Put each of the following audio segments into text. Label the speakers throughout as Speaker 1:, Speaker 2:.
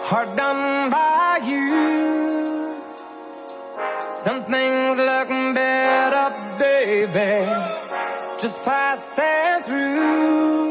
Speaker 1: hard done by you. Some things look better, baby, just passing through.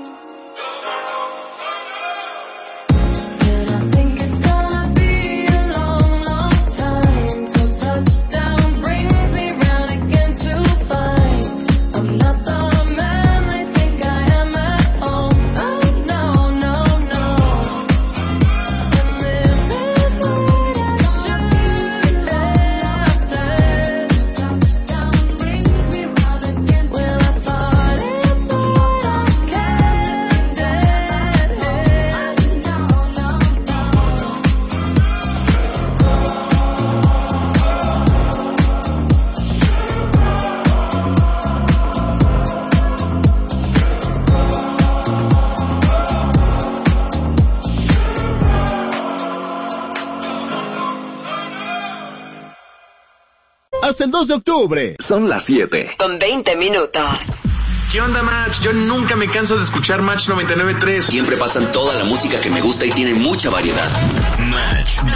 Speaker 2: Hasta el 2 de octubre.
Speaker 3: Son las 7.
Speaker 4: Con 20 minutos.
Speaker 5: ¿Qué onda, Match? Yo nunca me canso de escuchar Match 99.3.
Speaker 6: Siempre pasan toda la música que me gusta y tienen mucha variedad.
Speaker 7: Match